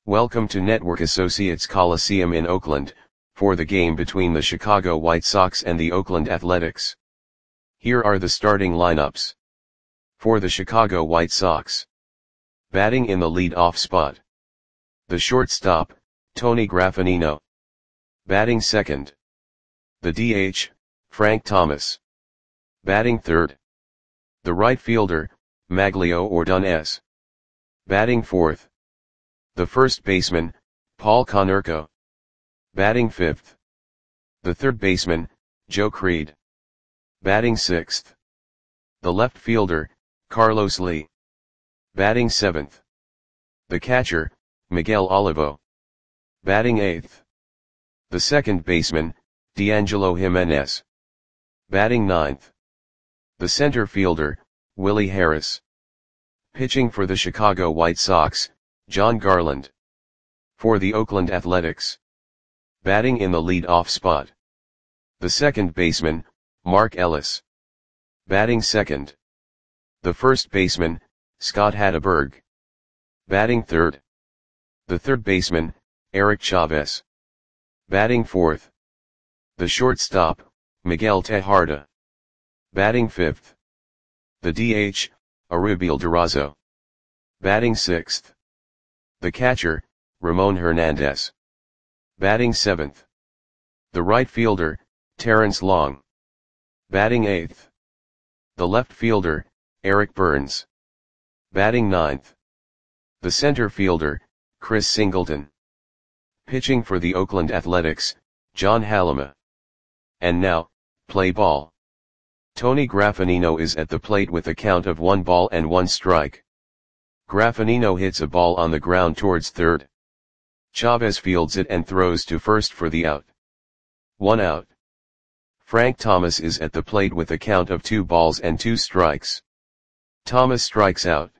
Welcome to Network Associates Coliseum in Oakland, for the game between the Chicago White Sox and the Oakland Athletics. Here are the starting lineups. For the Chicago White Sox. Batting in the lead-off spot. The shortstop, Tony Graffagnino. Batting second. The DH, Frank Thomas. Batting third. The right fielder, Magglio Ordonez. Batting fourth. The first baseman, Paul Konerko. Batting fifth. The third baseman, Joe Creed. Batting sixth. The left fielder, Carlos Lee. Batting seventh. The catcher, Miguel Olivo. Batting eighth. The second baseman, D'Angelo Jimenez. Batting ninth. The center fielder, Willie Harris. Pitching for the Chicago White Sox, Jon Garland. For the Oakland Athletics. Batting in the lead-off spot. The second baseman, Mark Ellis. Batting second. The first baseman, Scott Hatteberg. Batting third. The third baseman, Eric Chavez. Batting fourth. The shortstop, Miguel Tejada. Batting fifth. The DH, Arubiel Durazo. Batting sixth. The catcher, Ramon Hernandez. Batting seventh. The right fielder, Terrence Long. Batting eighth. The left fielder, Eric Burns. Batting ninth. The center fielder, Chris Singleton. Pitching for the Oakland Athletics, John Halama. And now, play ball. Tony Graffagnino is at the plate with a count of 1 ball and 1 strike. Graffagnino hits a ball on the ground towards third. Chavez fields it and throws to first for the out. 1 out. Frank Thomas is at the plate with a count of 2 balls and 2 strikes. Thomas strikes out.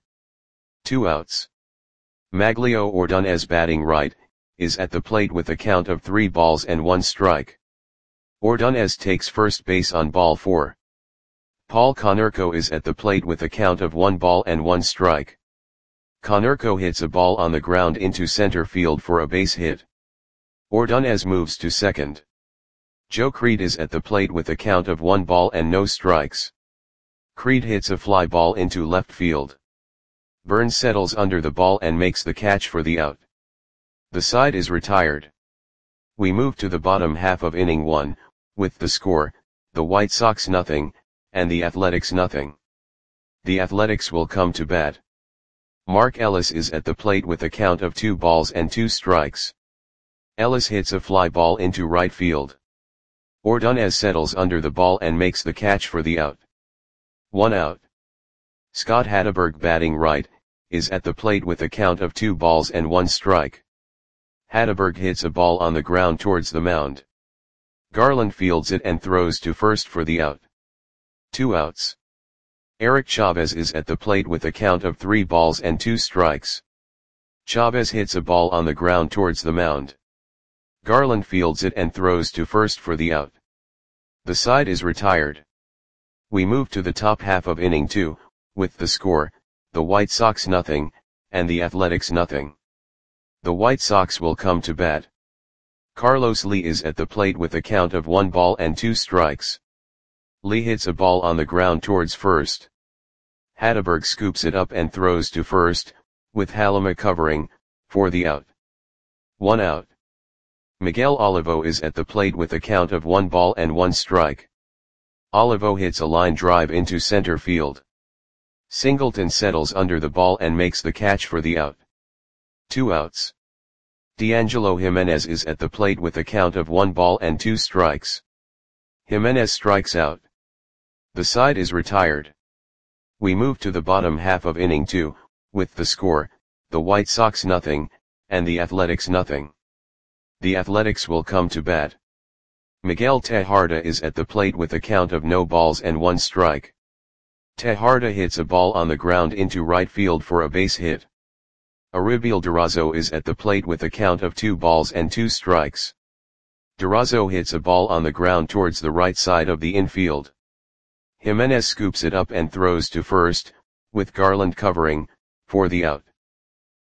2 outs. Magglio Ordonez, batting right, is at the plate with a count of 3 balls and 1 strike. Ordonez takes first base on ball 4. Paul Konerko is at the plate with a count of 1 ball and 1 strike. Konerko hits a ball on the ground into center field for a base hit. Ordonez moves to second. Joe Creed is at the plate with a count of 1 ball and no strikes. Creed hits a fly ball into left field. Burns settles under the ball and makes the catch for the out. The side is retired. We move to the bottom half of inning 1, with the score, the White Sox 0, and the Athletics 0. The Athletics will come to bat. Mark Ellis is at the plate with a count of 2 balls and 2 strikes. Ellis hits a fly ball into right field. Ordonez settles under the ball and makes the catch for the out. 1 out. Scott Hatteberg, batting right, is at the plate with a count of 2 balls and 1 strike. Hatteberg hits a ball on the ground towards the mound. Garland fields it and throws to first for the out. 2 outs. Eric Chavez is at the plate with a count of 3 balls and 2 strikes. Chavez hits a ball on the ground towards the mound. Garland fields it and throws to first for the out. The side is retired. We move to the top half of inning 2, with the score, the White Sox 0, and the Athletics 0. The White Sox will come to bat. Carlos Lee is at the plate with a count of 1 ball and 2 strikes. Lee hits a ball on the ground towards first. Hatteberg scoops it up and throws to first, with Halama covering, for the out. 1 out. Miguel Olivo is at the plate with a count of 1 ball and 1 strike. Olivo hits a line drive into center field. Singleton settles under the ball and makes the catch for the out. 2 outs. D'Angelo Jimenez is at the plate with a count of 1 ball and 2 strikes. Jimenez strikes out. The side is retired. We move to the bottom half of inning 2, with the score, the White Sox 0, and the Athletics 0. The Athletics will come to bat. Miguel Tejada is at the plate with a count of no balls and 1 strike. Tejada hits a ball on the ground into right field for a base hit. Arubiel Durazo is at the plate with a count of 2 balls and 2 strikes. Durazo hits a ball on the ground towards the right side of the infield. Jimenez scoops it up and throws to first, with Garland covering, for the out.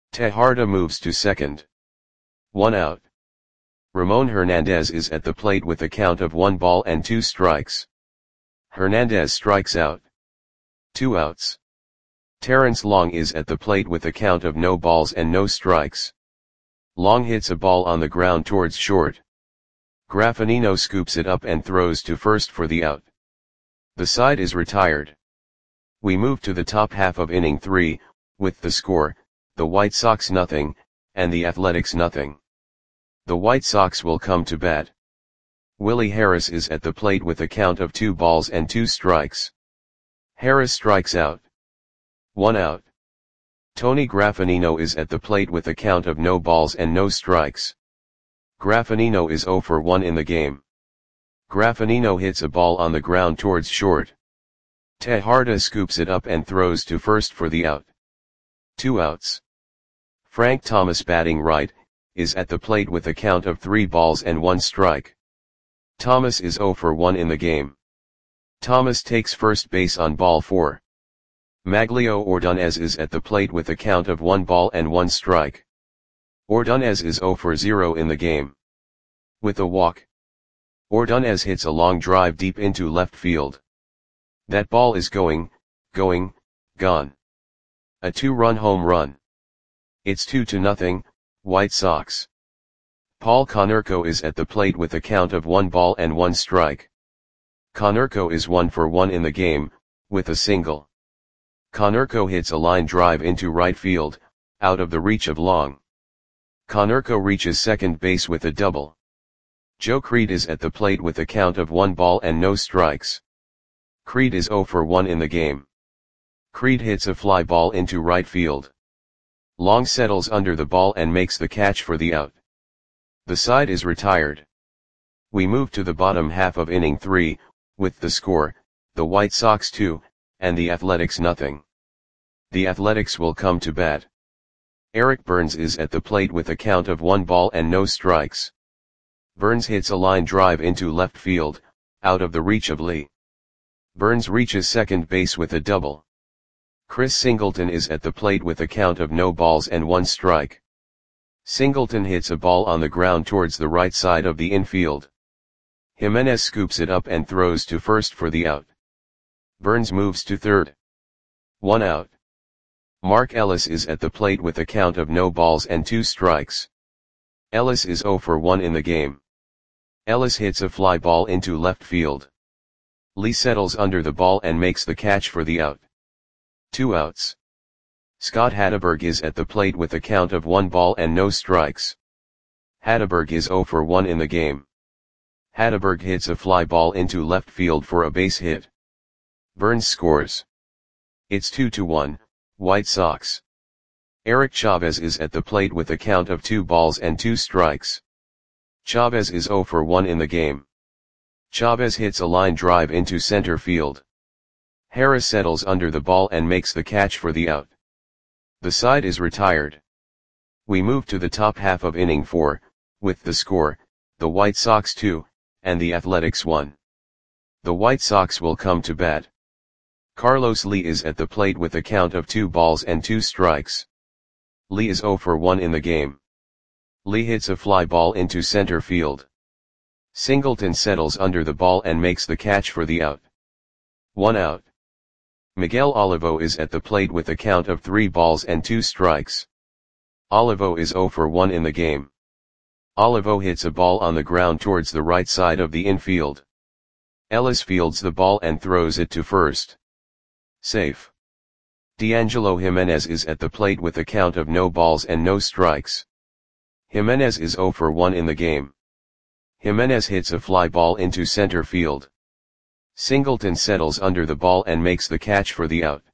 Tejarda moves to second. 1 out. Ramon Hernandez is at the plate with a count of 1 ball and 2 strikes. Hernandez strikes out. 2 outs. Terrence Long is at the plate with a count of no balls and no strikes. Long hits a ball on the ground towards short. Graffinino scoops it up and throws to first for the out. The side is retired. We move to the top half of inning 3, with the score, the White Sox nothing, and the Athletics nothing. The White Sox will come to bat. Willie Harris is at the plate with a count of 2 balls and 2 strikes. Harris strikes out. 1 out. Tony Graffinino is at the plate with a count of no balls and no strikes. Graffinino is 0 for 1 in the game. Graffinino hits a ball on the ground towards short. Tejarda scoops it up and throws to first for the out. 2 outs. Frank Thomas, batting right, is at the plate with a count of 3 balls and 1 strike. Thomas is 0 for 1 in the game. Thomas takes first base on ball 4. Maglio Ordonez is at the plate with a count of 1 ball and 1 strike. Ordonez is 0 for 0 in the game. With a walk, Ordonez hits a long drive deep into left field. That ball is gone. A 2-run home run. It's 2-0, White Sox. Paul Konerko is at the plate with a count of 1 ball and 1 strike. Konerko is 1 for 1 in the game, with a single. Konerko hits a line drive into right field, out of the reach of Long. Konerko reaches second base with a double. Joe Creed is at the plate with a count of 1 ball and no strikes. Creed is 0 for 1 in the game. Creed hits a fly ball into right field. Long settles under the ball and makes the catch for the out. The side is retired. We move to the bottom half of inning 3, with the score, the White Sox 2, and the Athletics nothing. The Athletics will come to bat. Eric Burns is at the plate with a count of 1 ball and no strikes. Burns hits a line drive into left field, out of the reach of Lee. Burns reaches second base with a double. Chris Singleton is at the plate with a count of no balls and 1 strike. Singleton hits a ball on the ground towards the right side of the infield. Jimenez scoops it up and throws to first for the out. Burns moves to third. 1 out. Mark Ellis is at the plate with a count of no balls and 2 strikes. Ellis is 0 for 1 in the game. Ellis hits a fly ball into left field. Lee settles under the ball and makes the catch for the out. 2 outs. Scott Hatteberg is at the plate with a count of 1 ball and no strikes. Hatteberg is 0 for 1 in the game. Hatteberg hits a fly ball into left field for a base hit. Burns scores. It's 2-1, White Sox. Eric Chavez is at the plate with a count of 2 balls and 2 strikes. Chavez is 0 for 1 in the game. Chavez hits a line drive into center field. Harris settles under the ball and makes the catch for the out. The side is retired. We move to the top half of inning 4, with the score, the White Sox 2, and the Athletics 1. The White Sox will come to bat. Carlos Lee is at the plate with a count of 2 balls and 2 strikes. Lee is 0 for 1 in the game. Lee hits a fly ball into center field. Singleton settles under the ball and makes the catch for the out. 1 out. Miguel Olivo is at the plate with a count of 3 balls and 2 strikes. Olivo is 0 for 1 in the game. Olivo hits a ball on the ground towards the right side of the infield. Ellis fields the ball and throws it to first. Safe. D'Angelo Jimenez is at the plate with a count of no balls and no strikes. Jimenez is 0 for 1 in the game. Jimenez hits a fly ball into center field. Singleton settles under the ball and makes the catch for the out.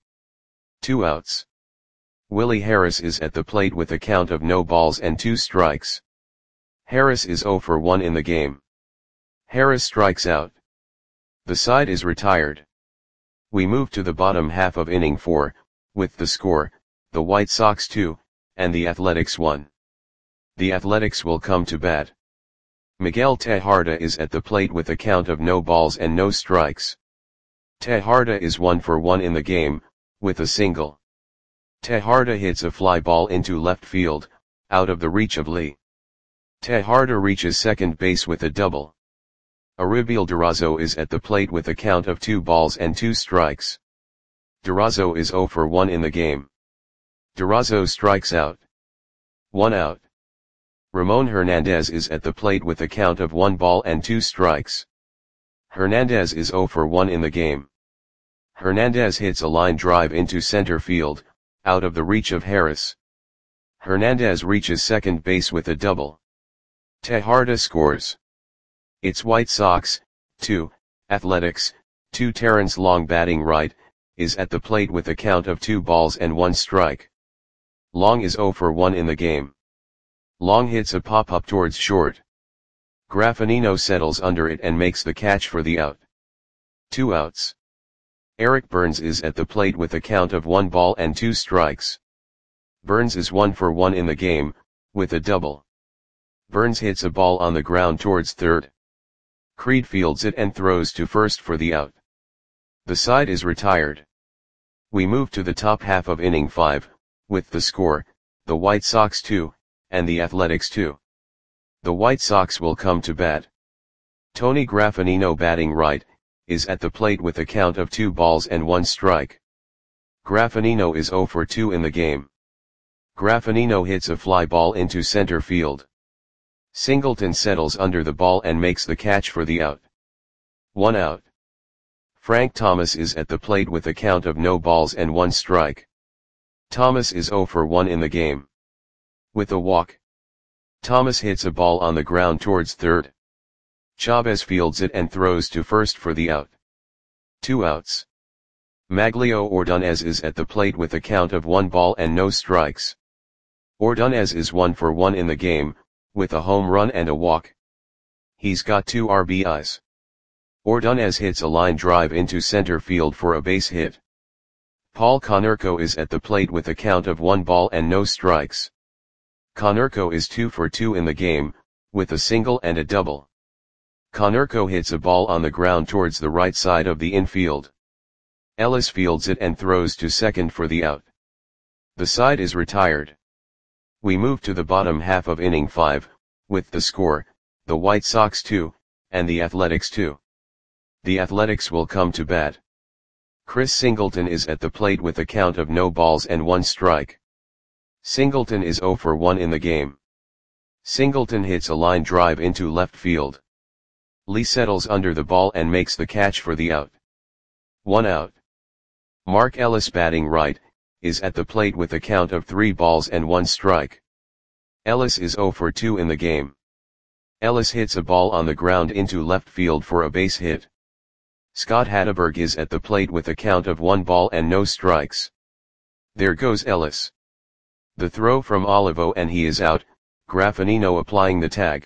2 outs. Willie Harris is at the plate with a count of no balls and 2 strikes. Harris is 0 for 1 in the game. Harris strikes out. The side is retired. We move to the bottom half of inning 4, with the score, the White Sox 2, and the Athletics 1. The Athletics will come to bat. Miguel Tejarda is at the plate with a count of no balls and no strikes. Tejarda is 1 for 1 in the game, with a single. Tejarda hits a fly ball into left field, out of the reach of Lee. Tejarda reaches second base with a double. Auribel Durazo is at the plate with a count of 2 balls and 2 strikes. Durazo is 0 for 1 in the game. Durazo strikes out. 1 out. Ramon Hernandez is at the plate with a count of 1 ball and 2 strikes. Hernandez is 0 for 1 in the game. Hernandez hits a line drive into center field, out of the reach of Harris. Hernandez reaches second base with a double. Tejarda scores. It's White Sox, 2, Athletics, 2. Terrence Long batting right, is at the plate with a count of 2 balls and 1 strike. Long is 0 for 1 in the game. Long hits a pop-up towards short. Graffinino settles under it and makes the catch for the out. 2 outs. Eric Burns is at the plate with a count of 1 ball and 2 strikes. Burns is 1 for 1 in the game, with a double. Burns hits a ball on the ground towards third. Creed fields it and throws to first for the out. The side is retired. We move to the top half of inning 5, with the score, the White Sox 2, and the Athletics 2. The White Sox will come to bat. Tony Graffinino batting right, is at the plate with a count of 2 balls and 1 strike. Graffinino is 0 for 2 in the game. Graffinino hits a fly ball into center field. Singleton settles under the ball and makes the catch for the out. 1 out. Frank Thomas is at the plate with a count of no balls and 1 strike. Thomas is 0 for 1 in the game. With a walk. Thomas hits a ball on the ground towards third. Chavez fields it and throws to first for the out. 2 outs. Maglio Ordonez is at the plate with a count of 1 ball and no strikes. Ordonez is 1 for 1 in the game, with a home run and a walk. He's got 2 RBIs. Ordonez hits a line drive into center field for a base hit. Paul Konerko is at the plate with a count of 1 ball and no strikes. Konerko is 2 for 2 in the game, with a single and a double. Konerko hits a ball on the ground towards the right side of the infield. Ellis fields it and throws to second for the out. The side is retired. We move to the bottom half of inning 5, with the score, the White Sox 2, and the Athletics 2. The Athletics will come to bat. Chris Singleton is at the plate with a count of no balls and 1 strike. Singleton is 0 for 1 in the game. Singleton hits a line drive into left field. Lee settles under the ball and makes the catch for the out. 1 out. Mark Ellis batting right, is at the plate with a count of 3 balls and 1 strike. Ellis is 0 for 2 in the game. Ellis hits a ball on the ground into left field for a base hit. Scott Hatteberg is at the plate with a count of 1 ball and no strikes. There goes Ellis. The throw from Olivo and he is out, Graffinino applying the tag.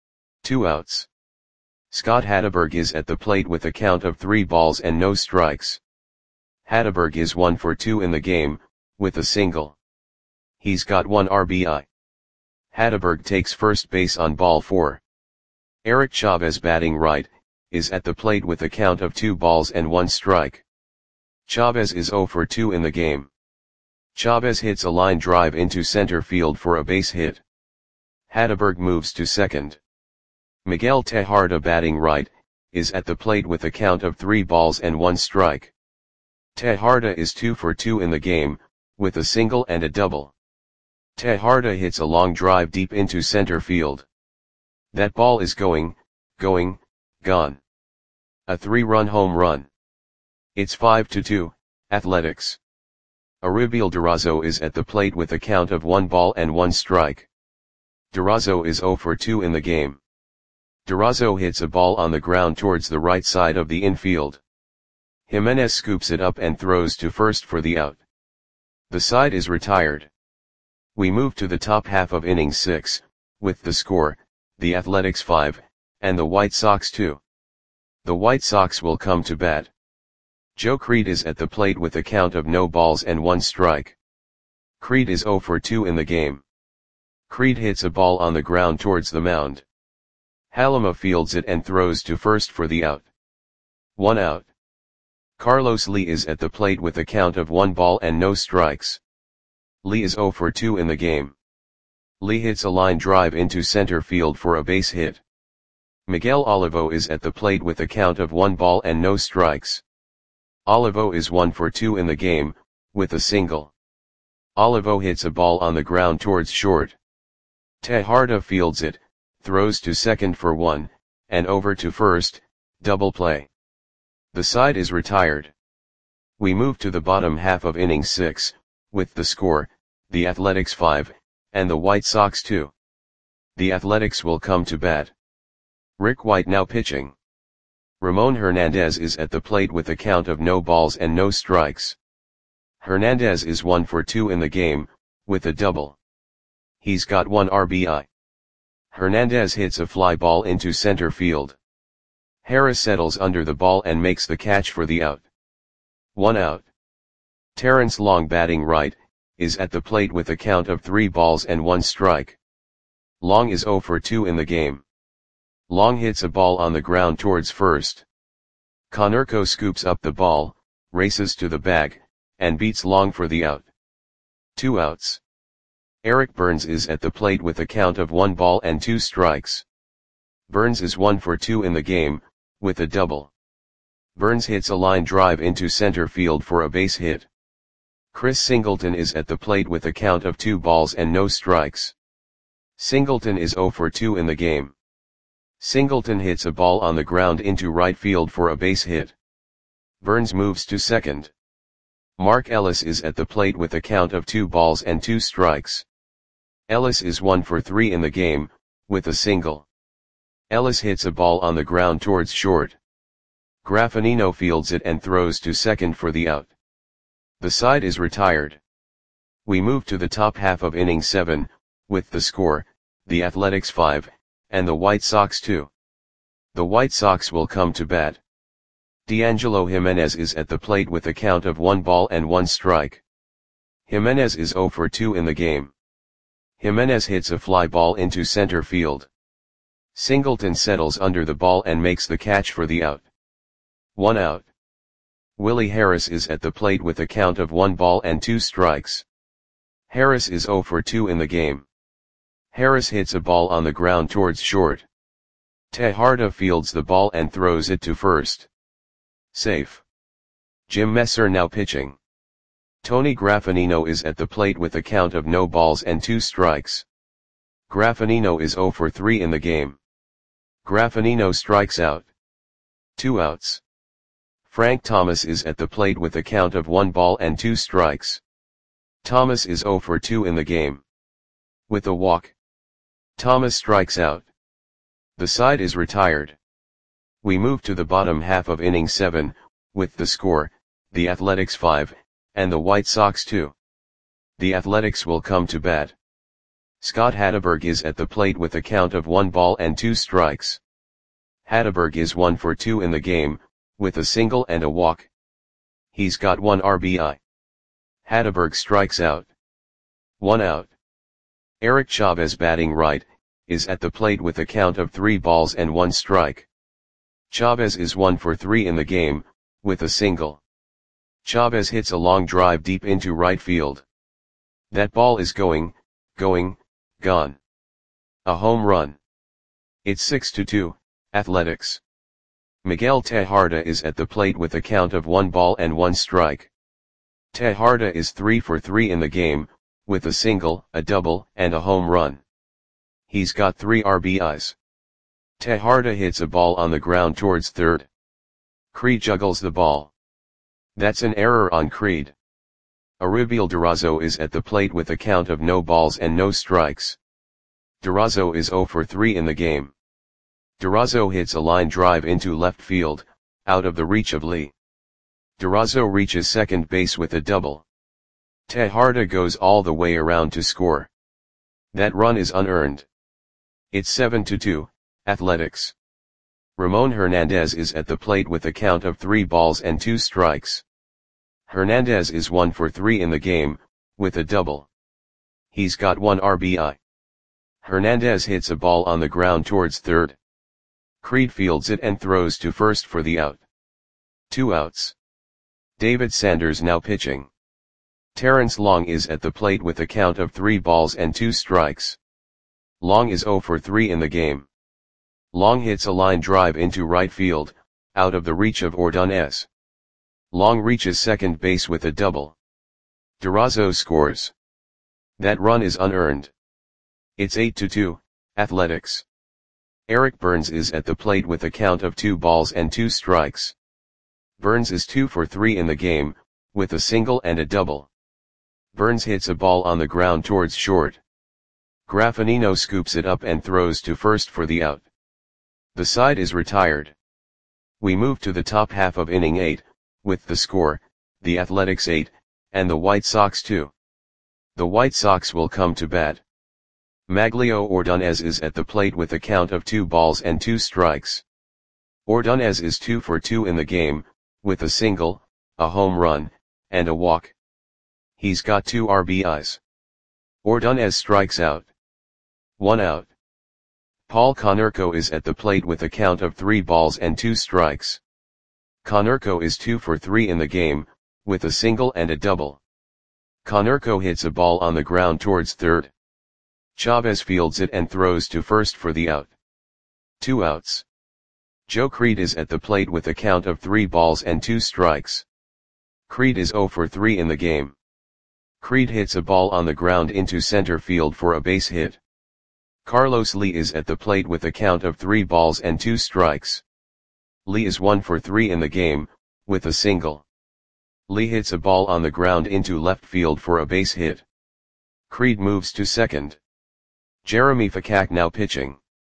2 outs. Scott Hatteberg is at the plate with a count of 3 balls and no strikes. Hatteberg is 1 for 2 in the game, with a single. He's got 1 RBI. Hatteberg takes first base on ball 4. Eric Chavez batting right, is at the plate with a count of 2 balls and 1 strike. Chavez is 0 for 2 in the game. Chavez hits a line drive into center field for a base hit. Hatteberg moves to second. Miguel Tejarda batting right, is at the plate with a count of 3 balls and 1 strike. Tejarda is 2 for 2 in the game, with a single and a double. Tejarda hits a long drive deep into center field. That ball is going, gone. A 3-run home run. It's 5-2, Athletics. Auribel Durazo is at the plate with a count of 1 ball and 1 strike. Durazo is 0 for 2 in the game. Durazo hits a ball on the ground towards the right side of the infield. Jimenez scoops it up and throws to first for the out. The side is retired. We move to the top half of inning 6, with the score, the Athletics 5, and the White Sox 2. The White Sox will come to bat. Joe Creed is at the plate with a count of no balls and 1 strike. Creed is 0 for 2 in the game. Creed hits a ball on the ground towards the mound. Halima fields it and throws to first for the out. 1 out. Carlos Lee is at the plate with a count of 1 ball and no strikes. Lee is 0 for 2 in the game. Lee hits a line drive into center field for a base hit. Miguel Olivo is at the plate with a count of 1 ball and no strikes. Olivo is 1 for 2 in the game, with a single. Olivo hits a ball on the ground towards short. Tejada fields it, throws to second for 1, and over to first, double play. The side is retired. We move to the bottom half of inning 6, with the score, the Athletics 5, and the White Sox 2. The Athletics will come to bat. Rick White now pitching. Ramon Hernandez is at the plate with a count of no balls and no strikes. Hernandez is 1 for 2 in the game, with a double. He's got 1 RBI. Hernandez hits a fly ball into center field. Harris settles under the ball and makes the catch for the out. 1 out. Terrence Long, batting right, is at the plate with a count of 3 balls and 1 strike. Long is 0 for 2 in the game. Long hits a ball on the ground towards first. Konerko scoops up the ball, races to the bag, and beats Long for the out. 2 outs. Eric Burns is at the plate with a count of 1 ball and 2 strikes. Burns is 1 for 2 in the game, with a double. Burns hits a line drive into center field for a base hit. Chris Singleton is at the plate with a count of 2 balls and no strikes. Singleton is 0 for 2 in the game. Singleton hits a ball on the ground into right field for a base hit. Burns moves to second. Mark Ellis is at the plate with a count of 2 balls and 2 strikes. Ellis is 1 for 3 in the game, with a single. Ellis hits a ball on the ground towards short. Graffinino fields it and throws to second for the out. The side is retired. We move to the top half of inning 7, with the score, the Athletics 5, and the White Sox 2. The White Sox will come to bat. D'Angelo Jimenez is at the plate with a count of 1 ball and 1 strike. Jimenez is 0 for 2 in the game. Jimenez hits a fly ball into center field. Singleton settles under the ball and makes the catch for the out. 1 out. Willie Harris is at the plate with a count of 1 ball and 2 strikes. Harris is 0 for 2 in the game. Harris hits a ball on the ground towards short. Tejada fields the ball and throws it to first. Safe. Jim Messer now pitching. Tony Graffinino is at the plate with a count of no balls and 2 strikes. Graffinino is 0 for 3 in the game. Graffinino strikes out. 2 outs. Frank Thomas is at the plate with a count of 1 ball and 2 strikes. Thomas is 0 for 2 in the game. With a walk, Thomas strikes out. The side is retired. We move to the bottom half of inning 7, with the score, the Athletics 5, and the White Sox 2. The Athletics will come to bat. Scott Hatteberg is at the plate with a count of 1 ball and 2 strikes. Hatteberg is 1 for 2 in the game, with a single and a walk. He's got 1 RBI. Hatteberg strikes out. 1 out. Eric Chavez, batting right, is at the plate with a count of 3 balls and 1 strike. Chavez is 1 for 3 in the game, with a single. Chavez hits a long drive deep into right field. That ball is going, gone. A home run. It's 6-2, Athletics. Miguel Tejada is at the plate with a count of 1 ball and 1 strike. Tejada is 3 for 3 in the game, with a single, a double, and a home run. He's got 3 RBIs. Tejada hits a ball on the ground towards third. Creed juggles the ball. That's an error on Creed. Aribiel Durazo is at the plate with a count of no balls and no strikes. Durazo is 0 for 3 in the game. Durazo hits a line drive into left field, out of the reach of Lee. Durazo reaches second base with a double. Tejada goes all the way around to score. That run is unearned. It's 7-2, Athletics. Ramon Hernandez is at the plate with a count of 3 balls and 2 strikes. Hernandez is 1 for 3 in the game, with a double. He's got 1 RBI. Hernandez hits a ball on the ground towards third. Creed fields it and throws to first for the out. 2 outs. David Sanders now pitching. Terrence Long is at the plate with a count of 3 balls and 2 strikes. Long is 0 for 3 in the game. Long hits a line drive into right field, out of the reach of Ordonez. Long reaches second base with a double. Durazo scores. That run is unearned. It's 8-2, Athletics. Eric Burns is at the plate with a count of 2 balls and 2 strikes. Burns is 2 for 3 in the game, with a single and a double. Burns hits a ball on the ground towards short. Graffinino scoops it up and throws to first for the out. The side is retired. We move to the top half of inning 8, with the score, the Athletics 8, and the White Sox 2. The White Sox will come to bat. Maglio Ordonez is at the plate with a count of 2 balls and 2 strikes. Ordonez is 2 for 2 in the game, with a single, a home run, and a walk. He's got 2 RBIs. Ordonez strikes out. 1 out. Paul Konerko is at the plate with a count of 3 balls and 2 strikes. Konerko is 2 for 3 in the game, with a single and a double. Konerko hits a ball on the ground towards third. Chavez fields it and throws to first for the out. 2 outs. Joe Creed is at the plate with a count of 3 balls and 2 strikes. Creed is 0 for 3 in the game. Creed hits a ball on the ground into center field for a base hit. Carlos Lee is at the plate with a count of 3 balls and 2 strikes. Lee is 1 for 3 in the game, with a single. Lee hits a ball on the ground into left field for a base hit. Creed moves to second. Jeremy Fakak now pitching.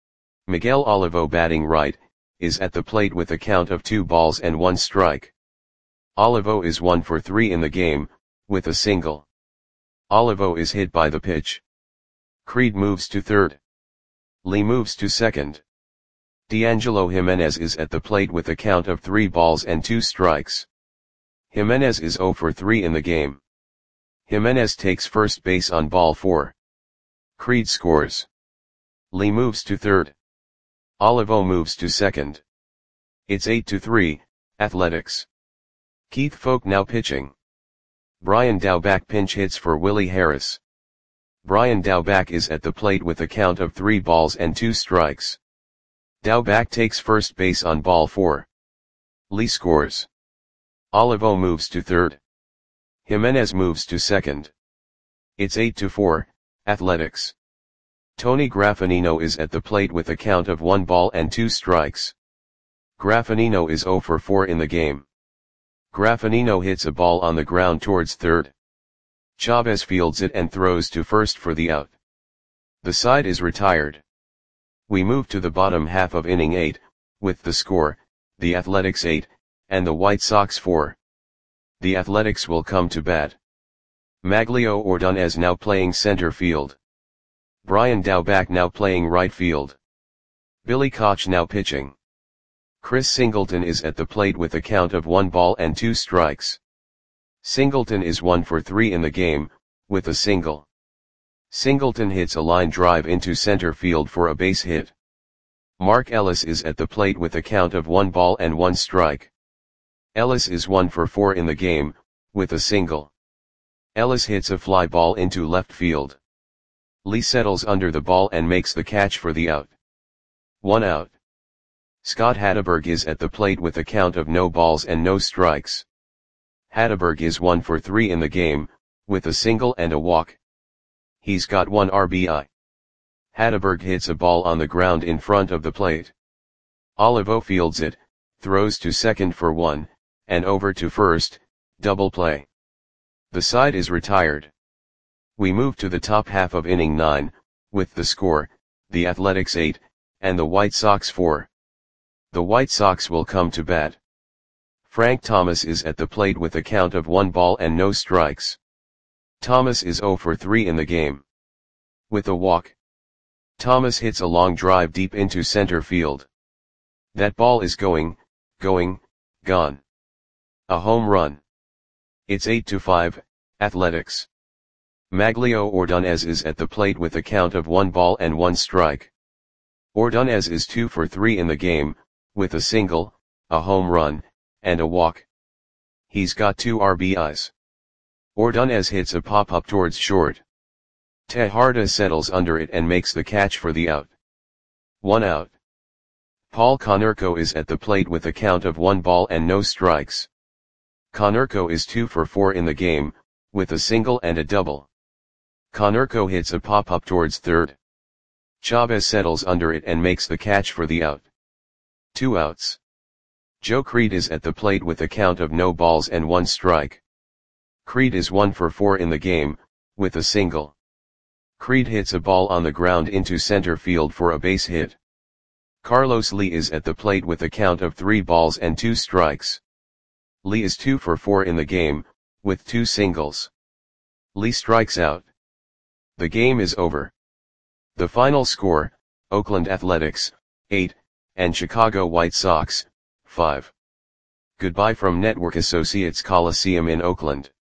Miguel Olivo batting right, is at the plate with a count of 2 balls and 1 strike. Olivo is 1 for 3 in the game, with a single. Olivo is hit by the pitch. Creed moves to third. Lee moves to second. D'Angelo Jimenez is at the plate with a count of 3 balls and 2 strikes. Jimenez is 0 for 3 in the game. Jimenez takes first base on ball 4. Creed scores. Lee moves to third. Olivo moves to second. It's 8-3, Athletics. Keith Foulke now pitching. Brian Daubach pinch hits for Willie Harris. Brian Daubach is at the plate with a count of 3 balls and 2 strikes. Daubach takes first base on ball 4. Lee scores. Olivo moves to third. Jimenez moves to second. It's 8-4, Athletics. Tony Graffinino is at the plate with a count of 1 ball and 2 strikes. Graffinino is 0 for 4 in the game. Graffinino hits a ball on the ground towards third. Chavez fields it and throws to first for the out. The side is retired. We move to the bottom half of inning 8, with the score, the Athletics 8, and the White Sox 4. The Athletics will come to bat. Maglio Ordonez now playing center field. Brian Daubach now playing right field. Billy Koch now pitching. Chris Singleton is at the plate with a count of 1 ball and 2 strikes. Singleton is 1 for 3 in the game, with a single. Singleton hits a line drive into center field for a base hit. Mark Ellis is at the plate with a count of 1 ball and 1 strike. Ellis is 1 for 4 in the game, with a single. Ellis hits a fly ball into left field. Lee settles under the ball and makes the catch for the out. 1 out. Scott Hatteberg is at the plate with a count of no balls and no strikes. Hatteberg is 1 for 3 in the game, with a single and a walk. He's got 1 RBI. Hatteberg hits a ball on the ground in front of the plate. Olivo fields it, throws to second for 1, and over to first, double play. The side is retired. We move to the top half of inning 9, with the score, the Athletics 8, and the White Sox 4. The White Sox will come to bat. Frank Thomas is at the plate with a count of 1 ball and no strikes. Thomas is 0 for 3 in the game. With a walk. Thomas hits a long drive deep into center field. That ball is going, gone. A home run. It's 8-5, Athletics. Maglio Ordonez is at the plate with a count of 1 ball and 1 strike. Ordonez is 2 for 3 in the game, with a single, a home run, and a walk. He's got 2 RBIs. Ordonez hits a pop-up towards short. Tejada settles under it and makes the catch for the out. 1 out. Paul Konerko is at the plate with a count of 1 ball and no strikes. Konerko is 2 for 4 in the game, with a single and a double. Konerko hits a pop-up towards third. Chavez settles under it and makes the catch for the out. 2 outs. Joe Creed is at the plate with a count of no balls and 1 strike. Creed is 1 for 4 in the game, with a single. Creed hits a ball on the ground into center field for a base hit. Carlos Lee is at the plate with a count of 3 balls and 2 strikes. Lee is 2 for 4 in the game, with 2 singles. Lee strikes out. The game is over. The final score, Oakland Athletics, 8, and Chicago White Sox, 5. Goodbye from Network Associates Coliseum in Oakland.